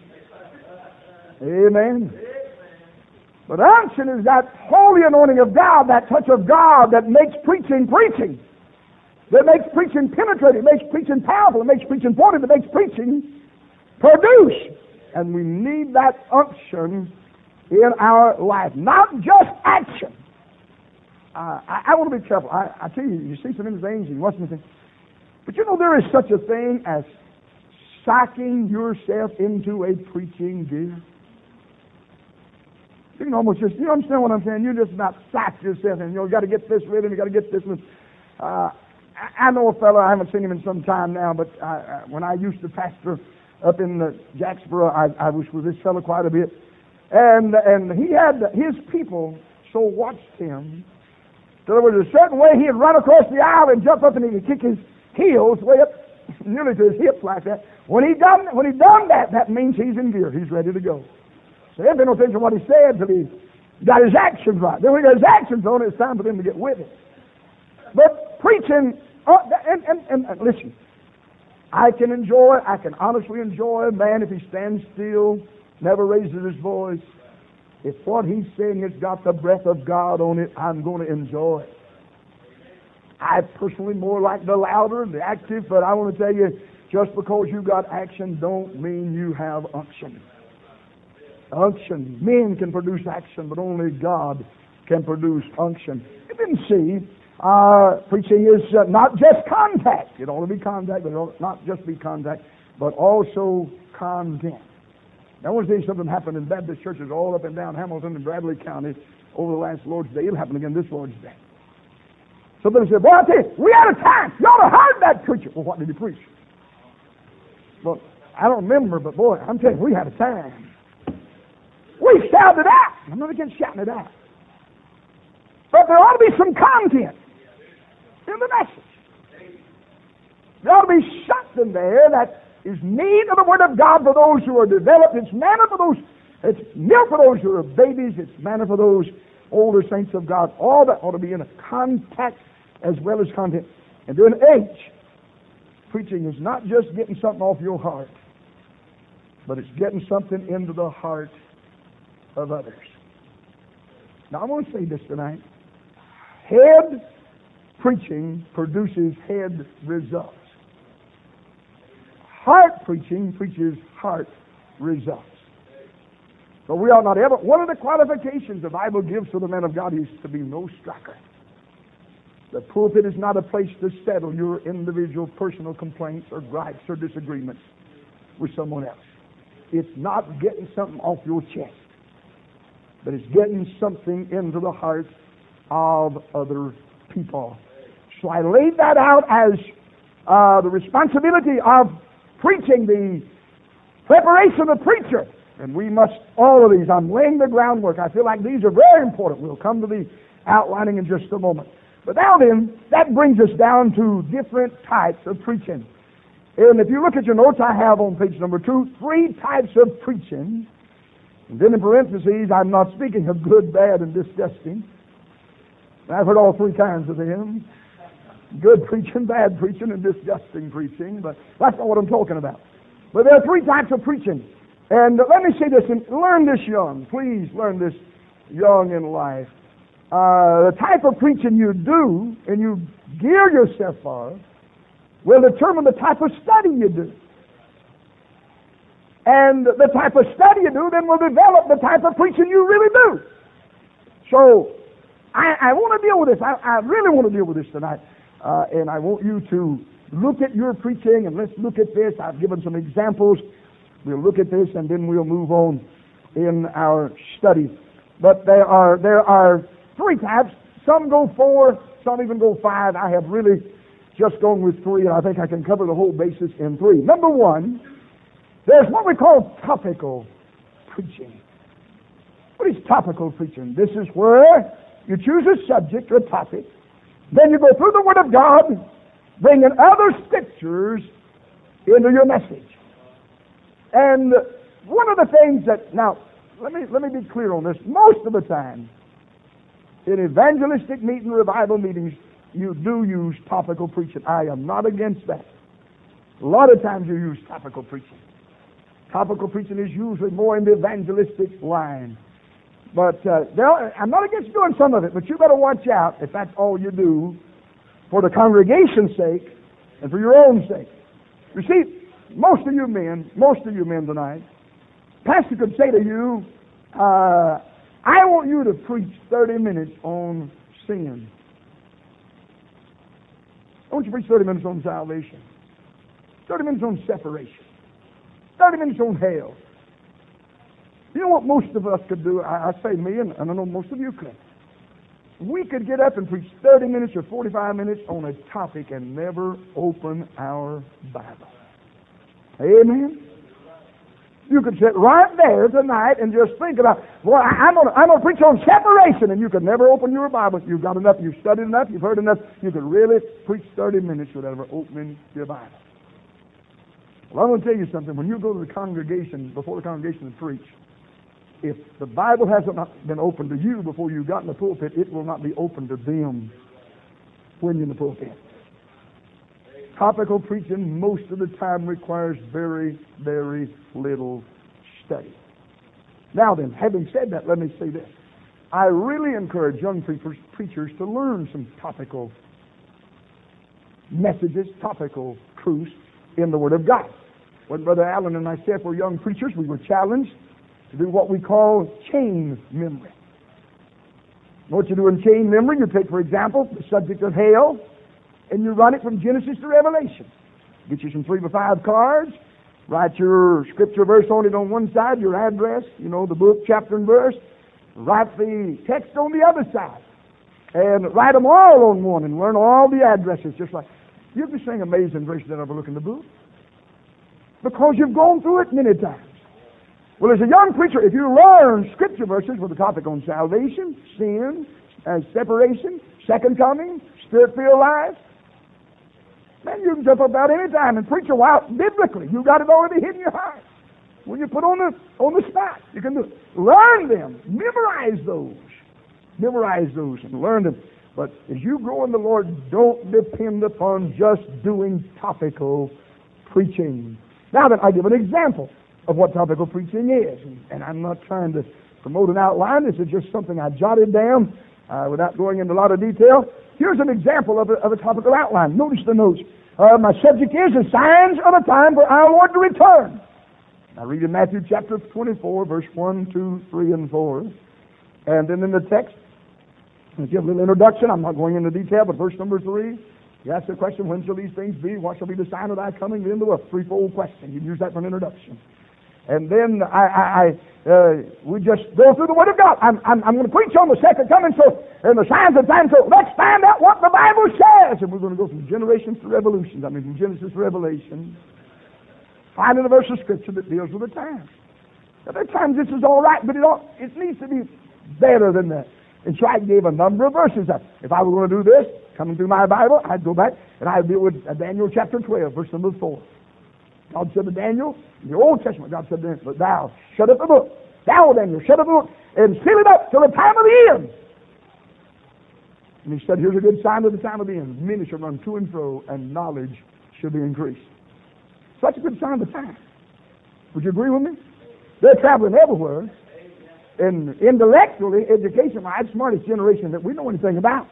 Amen. But unction is that holy anointing of God, that touch of God that makes preaching preaching. That makes preaching penetrating, makes preaching powerful, it makes preaching important, it makes preaching produce. And we need that unction in our life, not just action. I want to be careful. I tell you, you see some of these things, and you watch them and think, but you know there is such a thing as psyching yourself into a preaching gear. You can almost just, you understand what I'm saying? You just not psych yourself and you got to get this rhythm, you got to get this one. I know a fellow, I haven't seen him in some time now, but when I used to pastor up in Jacksboro, I was with this fellow quite a bit. And he had his people so watched him. So there was a certain way he'd run across the aisle and jump up and he'd kick his heels way up nearly to his hips like that. When he done that, that means he's in gear. He's ready to go. So they don't attention to what he said till he got his actions right. Then when he got his actions on, it's time for them to get with it. But preaching, and listen, I can honestly enjoy a man if he stands still, never raises his voice. If what he's saying has got the breath of God on it, I'm going to enjoy it. I personally more like the louder, the active, but I want to tell you, just because you got action don't mean you have unction. Unction. Men can produce action, but only God can produce unction. You didn't see, preaching is not just contact. It ought to be contact, but it ought not just be contact, but also content. Now, I want to tell you something happened in Baptist churches all up and down Hamilton and Bradley County over the last Lord's Day. It'll happen again this Lord's Day. Somebody said, boy, I tell you, we had a time. You ought to heard that preacher. Well, what did he preach? Well, I don't remember, but boy, I'm telling you, we had a time. We shouted it out. I'm not against shouting it out. But there ought to be some content in the message. There ought to be something there that is meat of the Word of God for those who are developed. It's manna for those, it's milk for those who are babies. It's manna for those older saints of God. All that ought to be in a contact as well as content. And during age, preaching is not just getting something off your heart, but it's getting something into the heart of others. Now, I want to say this tonight. Head preaching produces head results. Heart preaching preaches heart results. So we ought not ever, one of the qualifications the Bible gives to the man of God is to be no striker. The pulpit is not a place to settle your individual personal complaints or gripes or disagreements with someone else. It's not getting something off your chest, but it's getting something into the hearts of other people. So I laid that out as the responsibility of preaching, the preparation of the preacher. And we must, all of these, I'm laying the groundwork. I feel like these are very important. We'll come to the outlining in just a moment. But now then, that brings us down to different types of preaching. And if you look at your notes I have on page number 2, 3 types of preaching. And then in parentheses, I'm not speaking of good, bad, and disgusting. I've heard all 3 kinds of them. Good preaching, bad preaching, and disgusting preaching. But that's not what I'm talking about. But there are 3 types of preaching. And let me say this, and learn this young. Please learn this young in life. The type of preaching you do and you gear yourself for will determine the type of study you do. And the type of study you do then will develop the type of preaching you really do. So, I want to deal with this. I really want to deal with this tonight. And I want you to look at your preaching, and let's look at this. I've given some examples. We'll look at this, and then we'll move on in our study. But there are 3 types. Some go 4, some even go 5. I have really just gone with 3, and I think I can cover the whole basis in 3. Number 1, there's what we call topical preaching. What is topical preaching? This is where you choose a subject or a topic, then you go through the Word of God, bringing other scriptures into your message. And one of the things that, now, let me be clear on this. Most of the time, in evangelistic meeting, revival meetings, you do use topical preaching. I am not against that. A lot of times you use topical preaching. Topical preaching is usually more in the evangelistic line. But I'm not against doing some of it, but you better watch out if that's all you do for the congregation's sake and for your own sake. You see, most of you men tonight, pastor could say to you, I want you to preach 30 minutes on sin. I want you to preach 30 minutes on salvation, 30 minutes on separation, 30 minutes on hell. You know what most of us could do? I say me, and I know most of you could. We could get up and preach 30 minutes or 45 minutes on a topic and never open our Bible. Amen? You could sit right there tonight and just think about, boy, I'm going to preach on separation, and you could never open your Bible. You've got enough, you've studied enough, you've heard enough. You could really preach 30 minutes without ever opening your Bible. Well, I'm going to tell you something. When you go to the congregation, before the congregation to preach, if the Bible hasn't been opened to you before you got in the pulpit, it will not be open to them when you're in the pulpit. Topical preaching most of the time requires very, very little study. Now then, having said that, let me say this. I really encourage young preachers to learn some topical messages, topical truths in the Word of God. When Brother Allen and myself were young preachers, we were challenged to do what we call chain memory. What you do in chain memory, you take, for example, the subject of hell, and you run it from Genesis to Revelation. Get you some 3 by 5 cards, write your scripture verse on it on one side, your address, the book, chapter, and verse. Write the text on the other side. And write them all on one and learn all the addresses, just like you can sing Amazing Grace and never look in the book. Because you've gone through it many times. Well, as a young preacher, if you learn scripture verses with a topic on salvation, sin, separation, second coming, spirit-filled life, man, you can jump up about any time and preach a while biblically. You've got it already hidden in your heart. When you put on the spot, you can do it. Learn them. Memorize those. Memorize those and learn them. But as you grow in the Lord, don't depend upon just doing topical preaching. Now then, I give an example of what topical preaching is. And I'm not trying to promote an outline. This is just something I jotted down without going into a lot of detail. Here's an example of a topical outline. Notice the notes. My subject is the signs of the time for our Lord to return. I read in Matthew chapter 24, verse 1, 2, 3, and 4. And then in the text, I'll give a little introduction. I'm not going into detail, but verse number 3, you ask the question, when shall these things be? What shall be the sign of thy coming? Then the threefold question. You can use that for an introduction. And then we just go through the Word of God. I'm going to preach on the second coming, and the signs of time. So let's find out what the Bible says. And we're going to go from generations to revolutions. I mean, from Genesis to Revelation, finding a verse of Scripture that deals with the times. Now, there are times this is all right, but it needs to be better than that. And so I gave a number of verses. If I were going to do this, coming through my Bible, I'd go back and I'd deal with Daniel chapter 12, verse number 4. God said to Daniel, in the Old Testament, God said to Daniel, thou shut up the book. Thou, Daniel, shut up the book and seal it up till the time of the end. And he said, here's a good sign of the time of the end. Many shall run to and fro, and knowledge shall be increased. So that's a good sign of the time. Would you agree with me? They're traveling everywhere. And intellectually, education-wise, smartest generation that we know anything about.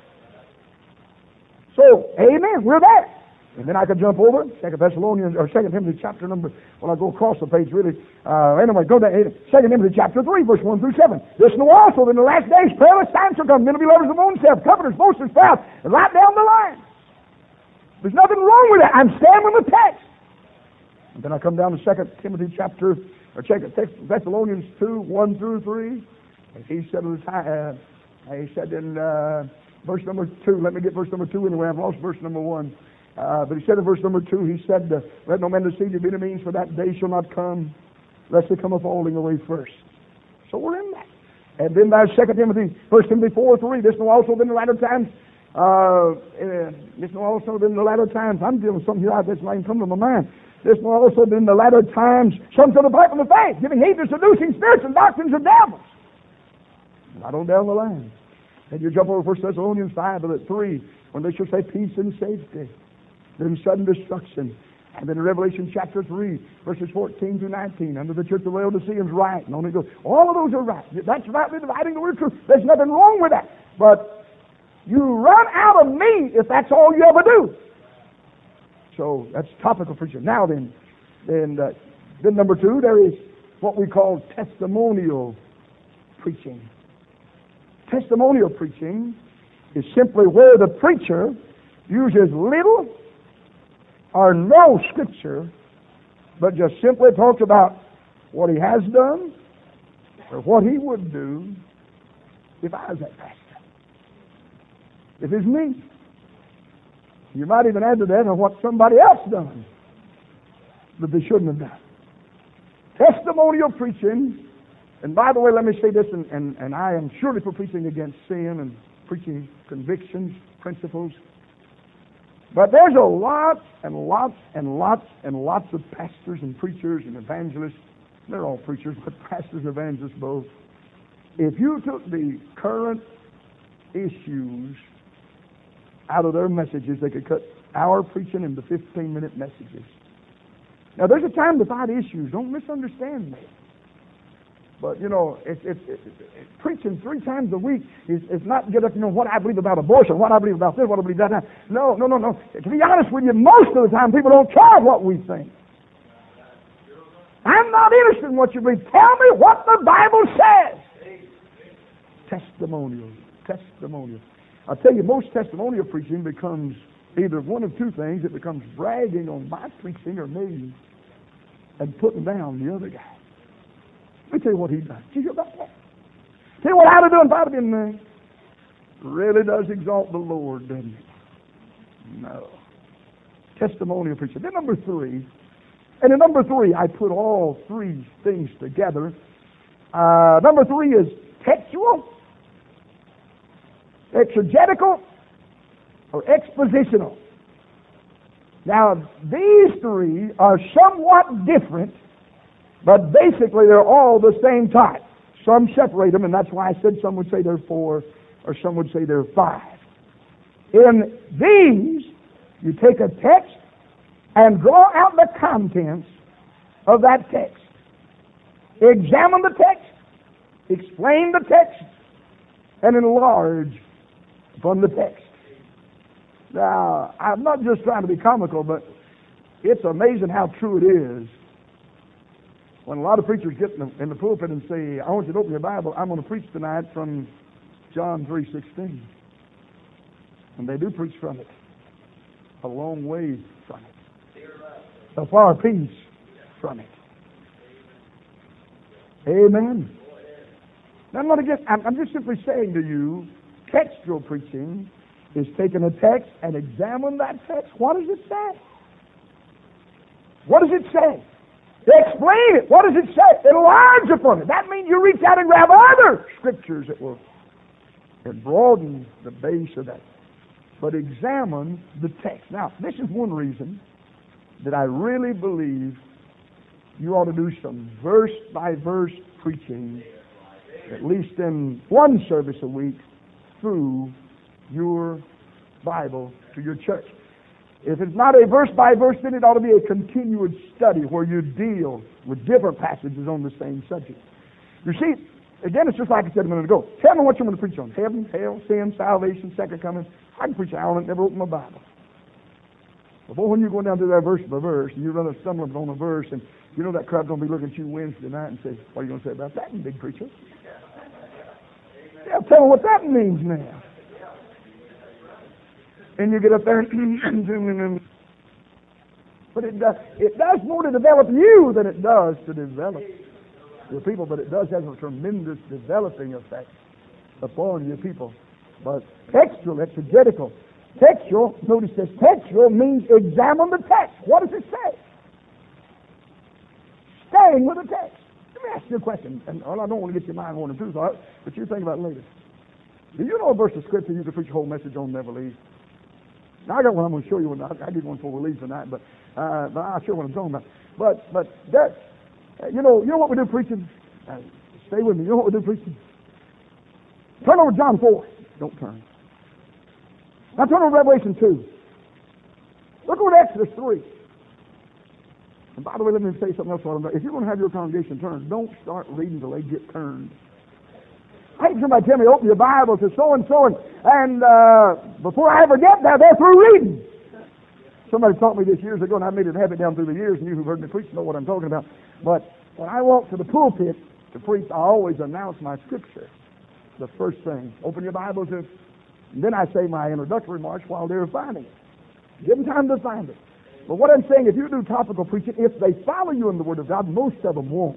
So, amen, we're there. And then I could jump over 2 Thessalonians, or 2 Timothy chapter number, well, I'll go across the page really. Anyway, go to 2 Timothy chapter 3, verse 1 through 7. This know also that in the last days perilous times shall come. Men will be lovers of their own self, covetous, boasters, proud, and right down the line. There's nothing wrong with that. I'm standing with the text. And then I come down to 2 Timothy chapter, or 2 Thessalonians 2, 1 through 3. And he said in verse number 2, let me get verse number 2 anyway. I've lost verse number 1. But he said in verse number 2, he said, let no man deceive you by any means, for that day shall not come, lest they come a falling away first. So we're in that. And then there's 2 Timothy, 1 Timothy 4, 3, this know also in the latter times This will also be in the latter times. I'm dealing with something here that's not even come to my mind. This will also be in the latter times. Some shall depart from the faith, giving heed to seducing spirits and doctrines of devils. Right on down the line. And you jump over 1 Thessalonians 5 and at 3, when they shall say peace and safety, then sudden destruction. And then in Revelation chapter 3, verses 14 through 19, under the church of Laodiceans, right. And on it goes. All of those are right. That's rightly dividing the word of truth. There's nothing wrong with that. But you run out of me if that's all you ever do. So that's topical preaching. Now then number 2, there is what we call testimonial preaching. Testimonial preaching is simply where the preacher uses little or no scripture, but just simply talks about what he has done or what he would do if I was that pastor. If it's me. You might even add to that on what somebody else done that they shouldn't have done. Testimonial preaching, and by the way, let me say this, and I am surely for preaching against sin and preaching convictions, principles. But there's a lot and lots and lots and lots of pastors and preachers and evangelists. They're all preachers, but pastors and evangelists both. If you took the current issues out of their messages, they could cut our preaching into 15-minute messages. Now, there's a time to fight issues. Don't misunderstand me. But, preaching 3 times a week is not get up, what I believe about abortion, what I believe about this, what I believe about that. No. To be honest with you, most of the time people don't care what we think. I'm not interested in what you believe. Tell me what the Bible says. Testimonial. I'll tell you, most testimonial preaching becomes either one of 2 things. It becomes bragging on my preaching or me and putting down the other guy. Let me tell you what he does. Did you hear about that? Tell you what I'd have done if I'd have been there. Really does exalt the Lord, doesn't it? No. Testimonial preaching. Then number 3. And in number 3, I put all 3 things together. Number 3 is textual, exegetical, or expositional. Now, these 3 are somewhat different, but basically they're all the same type. Some separate them, and that's why I said some would say they're 4, or some would say they're 5. In these, you take a text and draw out the contents of that text. Examine the text, explain the text, and enlarge upon the text. Now, I'm not just trying to be comical, but it's amazing how true it is. When a lot of preachers get in the pulpit and say, I want you to open your Bible, I'm going to preach tonight from John 3:16. And they do preach from it. A long way from it. A far piece from it. Amen. Now, I'm just simply saying to you, textual preaching is taking a text and examine that text. What does it say? What does it say? Explain it. What does it say? Enlarge upon it. That means you reach out and grab other scriptures that will broaden the base of that. But examine the text. Now, this is one reason that I really believe you ought to do some verse-by-verse preaching, at least in one service a week, through your Bible to your church. If it's not a verse-by-verse, then it ought to be a continuous study where you deal with different passages on the same subject. You see, again, it's just like I said a minute ago. Tell me what you're going to preach on. Heaven, hell, sin, salvation, second coming. I can preach an hour and never open my Bible. But boy, when you're going down to that verse by verse, and you run a stumbling on a verse, and you know that crowd's going to be looking at you Wednesday night and say, what are you going to say about that, you big preacher? Yeah, tell me what that means now. And you get up there and but it does more to develop you than it does to develop your people, but it does have a tremendous developing effect upon your people. But textual, exegetical. Textual, notice this, textual means examine the text. What does it say? Staying with the text. Let me ask you a question, and I don't want to get your mind on the truth, but you think about it later. Do you know a verse of Scripture you can preach a whole message on, never leave? Now, I got one I'm going to show you. I did one before we leave tonight, but I'll show you what I'm talking about. But that, you know what we do preaching? Stay with me. You know what we do preaching? Turn over to John 4. Don't turn. Now turn over to Revelation 2. Look over to Exodus 3. And by the way, let me say something else. If you're going to have your congregation turned, don't start reading until they get turned. I had somebody tell me, open your Bible to so-and-so, and before I ever get there, they're through reading. Somebody taught me this years ago, and I made it a habit down through the years, and you who've heard me preach know what I'm talking about. But when I walk to the pulpit to preach, I always announce my Scripture. The first thing. Open your Bibles, and then I say my introductory remarks while they're finding it. Give them time to find it. But what I'm saying, if you do topical preaching, if they follow you in the Word of God, most of them won't.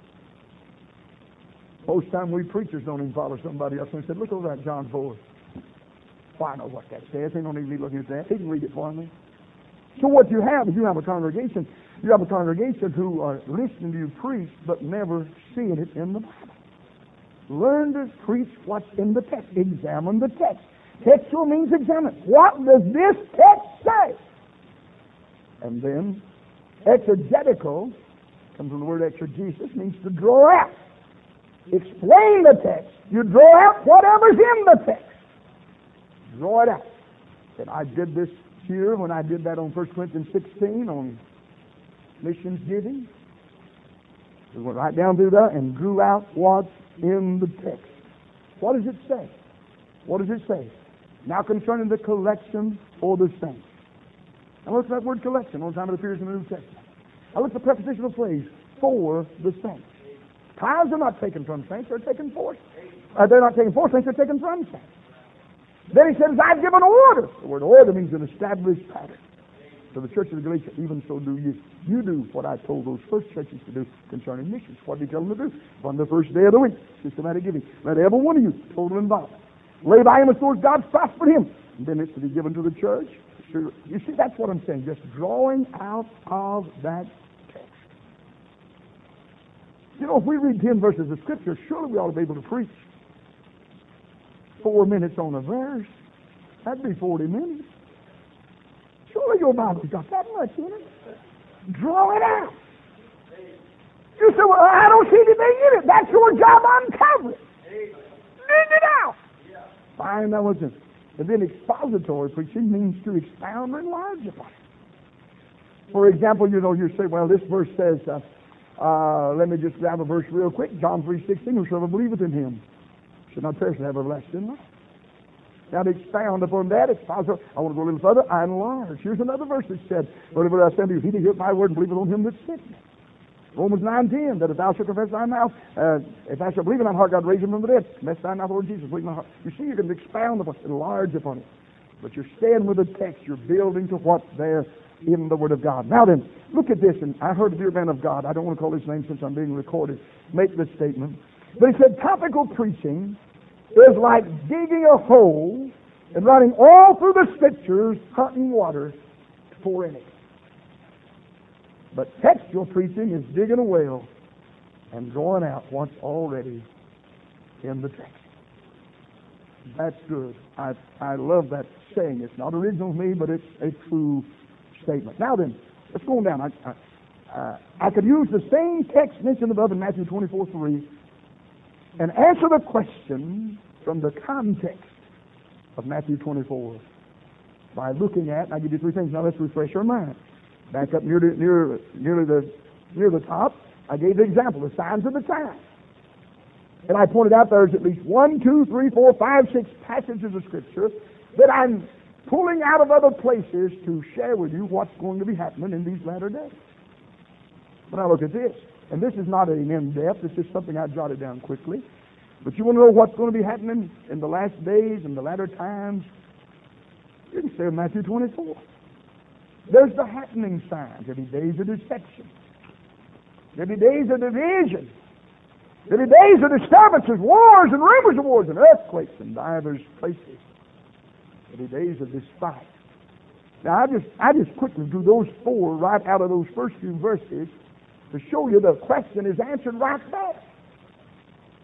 Most time we preachers don't even follow somebody else. And said, look over that John 4. Well, I know what that says. They don't even be looking at that. He can read it for me. So what you have is you have a congregation. You have a congregation who are listening to you preach, but never seeing it in the Bible. Learn to preach what's in the text. Examine the text. Textual means examine. What does this text say? And then exegetical comes from the word exegesis, means to draw out. Explain the text. You draw out whatever's in the text. Draw it out. And I did this here when I did that on 1 Corinthians 16 on missions giving. We went right down through that and drew out what's in the text. What does it say? What does it say? Now concerning the collection for the saints. Now look at that word collection. All the time it appears in the New Testament. Now look at the prepositional phrase, for the saints. Tithes are not taken from saints, they're taken for saints. They're not taken for saints, they're taken from saints. Then he says, I've given order. The word order means an established pattern. So the church of the Galatia, even so do you. You do what I told those first churches to do concerning missions. What did he tell them to do? On the first day of the week, systematic giving. Let every one of you, total involvement, lay by him as though God's prospered him. And then it's to be given to the church. You see, that's what I'm saying. Just drawing out of that text. You know, if we read 10 verses of Scripture, surely we ought to be able to preach 4 minutes on a verse. That'd be 40 minutes. Surely your Bible's got that much in it. Draw it out. You say, well, I don't see anything in it. That's your job, uncover it. Dig it out. Find out what's in it. And then expository preaching means to expound or enlarge upon it. For example, you know, you say, well, this verse says, let me just grab a verse real quick. John 3:16, whosoever believeth in him should not perish but have everlasting life. Now to expound upon that, I want to go a little further. I enlarge. Here's another verse that said, whatever I say to you, he that heareth my word and believeth on him that sent me. Romans 9:10, that if thou shalt confess thy mouth, if thou shalt believe in thine heart, God raised him from the dead. Confess thy mouth, Lord Jesus, believe in thy heart. You see, you can expound upon it, enlarge upon it. But you're staying with the text. You're building to what's there in the Word of God. Now then, look at this. And I heard a dear man of God, I don't want to call his name since I'm being recorded, make this statement. But he said, topical preaching is like digging a hole and running all through the Scriptures, hunting water to pour in it. But textual preaching is digging a well and drawing out what's already in the text. That's good. I love that saying. It's not original to me, but it's a true statement. Now then, let's go on down. I could use the same text mentioned above in Matthew 24:3 and answer the question from the context of Matthew 24 by looking at, and I'll give you three things. Now let's refresh our mind. Back up near the top, I gave the example, the signs of the times. And I pointed out there's at least 1, 2, 3, 4, 5, 6 passages of Scripture that I'm pulling out of other places to share with you what's going to be happening in these latter days. But now look at this. And this is not an in-depth, it's just something I jotted down quickly. But you want to know what's going to be happening in the last days and the latter times? You can say in Matthew 24. There's the happening signs. There'll be days of deception. There'll be days of division. There'll be days of disturbances, wars and rumors of wars and earthquakes in divers places. There'll be days of despite. Now I just quickly drew those 4 right out of those first few verses to show you the question is answered right there.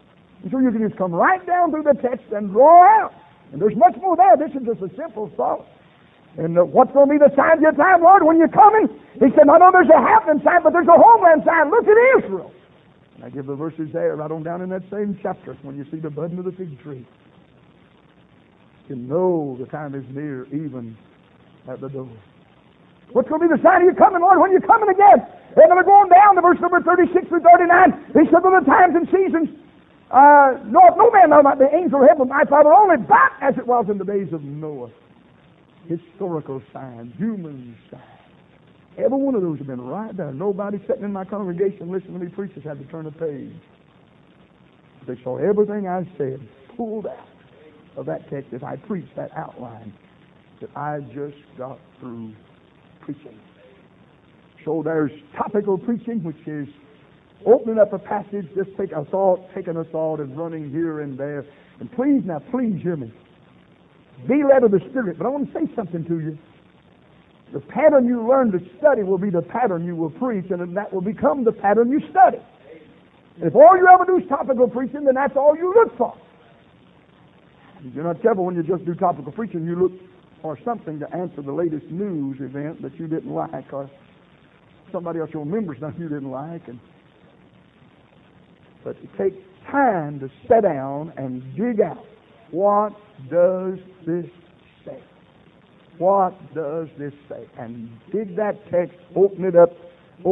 So you can just come right down through the text and draw out. And there's much more there. This is just a simple thought. And what's going to be the sign of your time, Lord, when you're coming? He said, I know there's a happening sign, but there's a homeland sign. Look at Israel. And I give the verses there, right on down in that same chapter, when you see the budding of the fig tree. You know the time is near, even at the door. What's going to be the sign of your coming, Lord, when you're coming again? And they're going down to verse number 36 through 39. He said, the times and seasons, no man know not the angel of heaven, my Father, only but as it was in the days of Noah. Historical signs, human signs. Every one of those have been right there. Nobody sitting in my congregation listening to me preach has had to turn a page. They saw everything I said pulled out of that text as I preached that outline that I just got through preaching. So there's topical preaching, which is opening up a passage, just taking a thought and running here and there. And please hear me. Be led of the Spirit. But I want to say something to you. The pattern you learn to study will be the pattern you will preach, and that will become the pattern you study. And if all you ever do is topical preaching, then that's all you look for. If you're not careful when you just do topical preaching, you look for something to answer the latest news event that you didn't like, or somebody else, your members, you didn't like. But it takes time to sit down and dig out. What does this say? What does this say? And dig that text, open it up,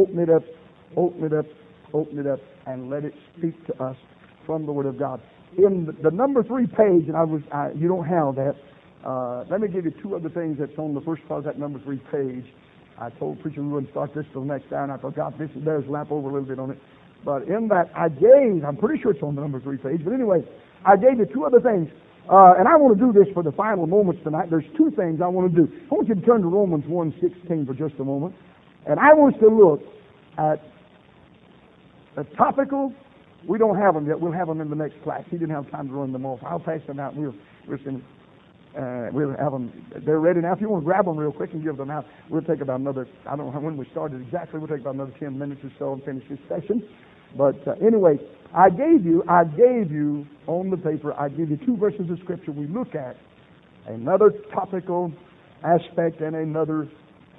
and let it speak to us from the Word of God. In the number 3 page, and you don't have that, let me give you 2 other things that's on the first part of that number 3 page. I told the preacher we wouldn't start this till the next hour, and I forgot this and there's lap over a little bit on it. But in that, I'm pretty sure it's on the number 3 page, but anyway, I gave you 2 other things. And I want to do this for the final moments tonight. There's 2 things I want to do. I want you to turn to Romans 1:16 for just a moment. And I want us to look at the topical. We don't have them yet. We'll have them in the next class. He didn't have time to run them off. I'll pass them out. We'll have them. They're ready now. If you want to grab them real quick and give them out, we'll take about another, I don't know when we started exactly. We'll take about another 10 minutes or so and finish this session. But anyway, I gave you on the paper, I gave you 2 verses of Scripture we look at. Another topical aspect and another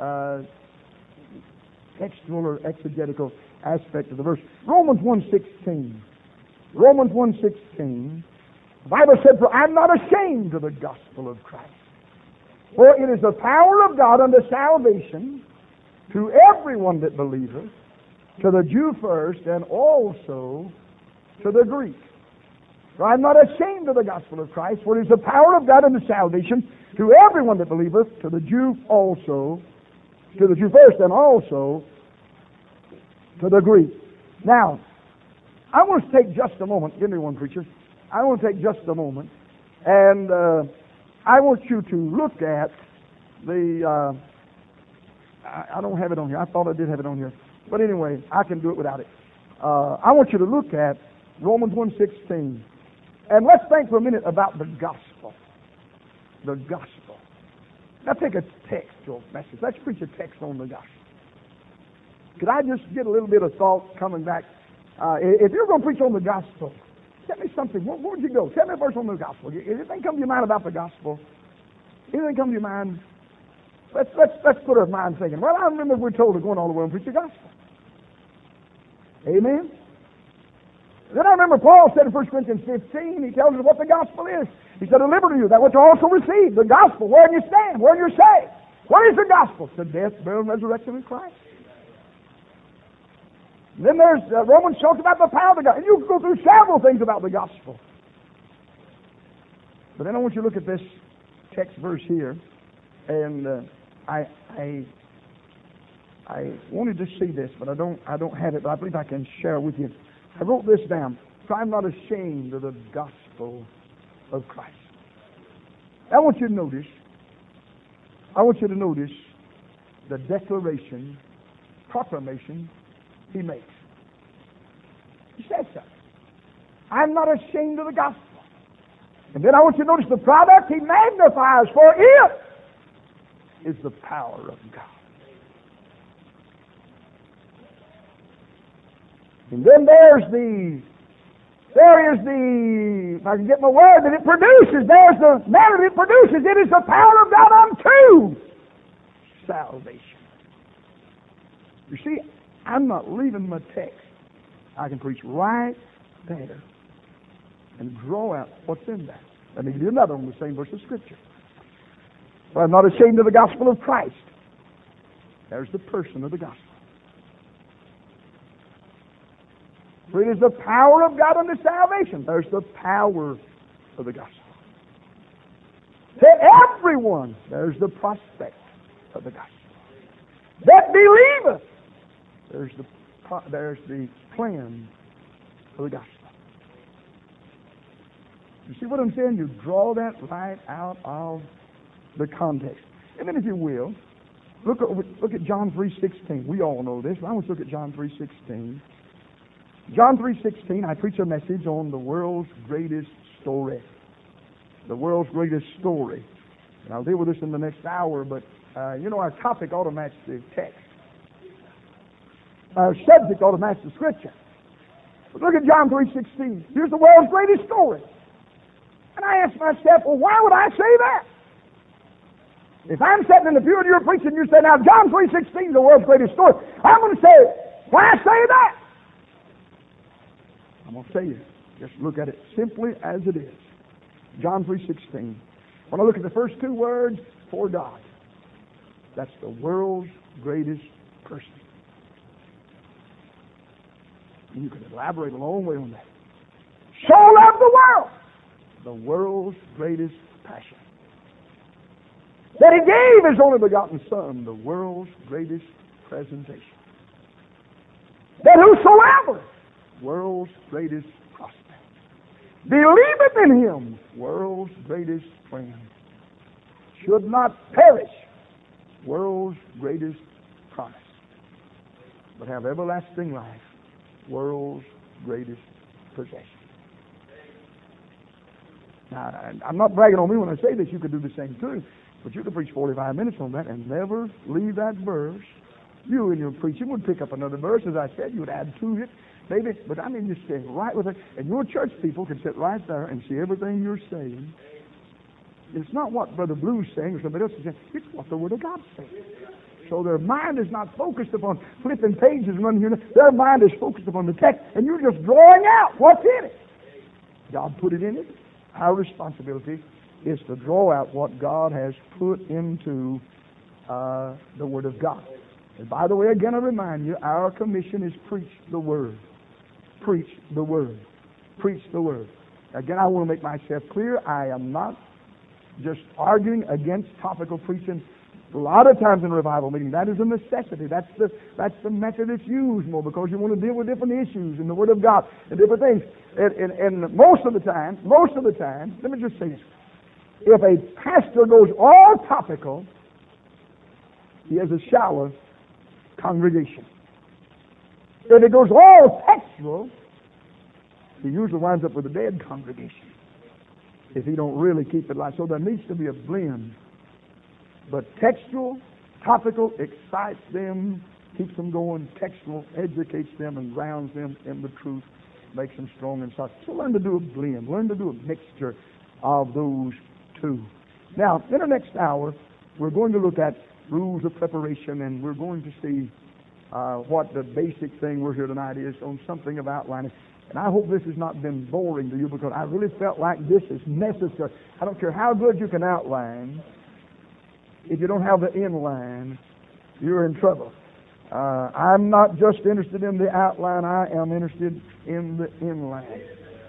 textual or exegetical aspect of the verse. Romans 1:16. Romans 1:16. The Bible said, for I'm not ashamed of the gospel of Christ. For it is the power of God unto salvation to everyone that believeth, to the Jew first, and also to the Greek. For I am not ashamed of the gospel of Christ, for it is the power of God unto salvation to everyone that believeth, to the Jew also, to the Jew first, and also to the Greek. Now, I want to take just a moment. Give me one, preacher. I want to take just a moment, and I want you to look at the. I don't have it on here. I thought I did have it on here. But anyway, I can do it without it. I want you to look at Romans 1:16. And let's think for a minute about the gospel. The gospel. Now take a textual message. Let's preach a text on the gospel. Could I just get a little bit of thought coming back? If you're going to preach on the gospel, tell me something. Where would you go? Tell me a verse on the gospel. Anything come to your mind about the gospel? Anything come to your mind? Let's put our mind thinking. Well, I remember we're told to go in all the world and preach the gospel. Amen? Then I remember Paul said in 1 Corinthians 15, he tells us what the gospel is. He said, deliver to you that which you also received, the gospel, wherein you stand, wherein you're saved. What is the gospel? The death, burial, and resurrection in Christ. And then there's Romans talks about the power of the gospel. And you can go through several things about the gospel. But then I want you to look at this text verse here. And I wanted to see this, but I don't have it, but I believe I can share with you. I wrote this down. For I'm not ashamed of the gospel of Christ. I want you to notice the declaration, proclamation he makes. He says so. I'm not ashamed of the gospel. And then I want you to notice the product he magnifies, for it is the power of God. And then there's the There is the, if I can get my word, that it produces. There's the matter that it produces. It is the power of God unto salvation. You see, I'm not leaving my text. I can preach right there and draw out what's in there. Let me give you another one with the same verse of Scripture. For I'm not ashamed of the gospel of Christ. There's the person of the gospel. For it is the power of God unto salvation. There's the power of the gospel. To everyone, there's the prospect of the gospel. That believeth, there's the plan of the gospel. You see what I'm saying? You draw that right out of the context. And then if you will, look at John 3:16. We all know this, but I want to look at John 3:16. John 3:16, I preach a message on the world's greatest story. The world's greatest story. And I'll deal with this in the next hour, but our topic ought to match the text. Our subject ought to match the Scripture. But look at John 3:16. Here's the world's greatest story. And I ask myself, well, why would I say that? If I'm sitting in the pew and you're preaching, you say, now John 3:16 is the world's greatest story. I'm going to say, why say that? I'm going to say it. Just look at it simply as it is. John 3:16. When I look at the first two words, for God. That's the world's greatest person. And you can elaborate a long way on that. So loved the world. The world's greatest passion. That He gave His only begotten Son, the world's greatest presentation. That whosoever, world's greatest prospect, believeth in Him, world's greatest friend, should not perish, world's greatest promise, but have everlasting life, world's greatest possession. Now, I'm not bragging on me when I say this. You could do the same too. But you could preach 45 minutes on that and never leave that verse. You in your preaching would pick up another verse. As I said, you would add to it, maybe. But I mean, just stay right with it. And your church people can sit right there and see everything you're saying. It's not what Brother Blue's saying or somebody else is saying. It's what the Word of God's saying. So their mind is not focused upon flipping pages and running here. Their mind is focused upon the text, and you're just drawing out what's in it. God put it in it. Our responsibility is to draw out what God has put into the Word of God. And by the way, again, I remind you, our commission is preach the Word. Preach the Word. Preach the Word. Again, I want to make myself clear. I am not just arguing against topical preaching. A lot of times in revival meeting, that is a necessity. That's the method that's used more because you want to deal with different issues in the Word of God and different things. And most of the time, let me just say this. If a pastor goes all topical, he has a shallow congregation. If it goes all textual, he usually winds up with a dead congregation if he don't really keep it light. So there needs to be a blend. But textual, topical excites them, keeps them going. Textual educates them and grounds them in the truth, makes them strong and soft. So learn to do a blend. Learn to do a mixture of those two. Now, in the next hour, we're going to look at rules of preparation, and we're going to see what the basic thing we're here tonight is on something of outlining. And I hope this has not been boring to you because I really felt like this is necessary. I don't care how good you can outline. If you don't have the inline, you're in trouble. I'm not just interested in the outline. I am interested in the inline.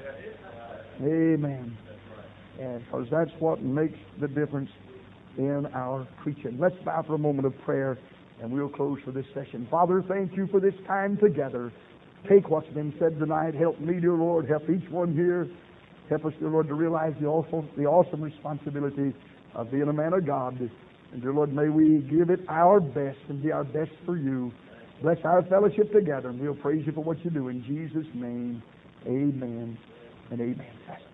Amen. And because that's what makes the difference in our preaching. Let's bow for a moment of prayer, and we'll close for this session. Father, thank you for this time together. Take what's been said tonight. Help me, dear Lord. Help each one here. Help us, dear Lord, to realize the awesome responsibility of being a man of God. And dear Lord, may we give it our best and be our best for you. Bless our fellowship together, and we'll praise you for what you do. In Jesus' name, amen and amen.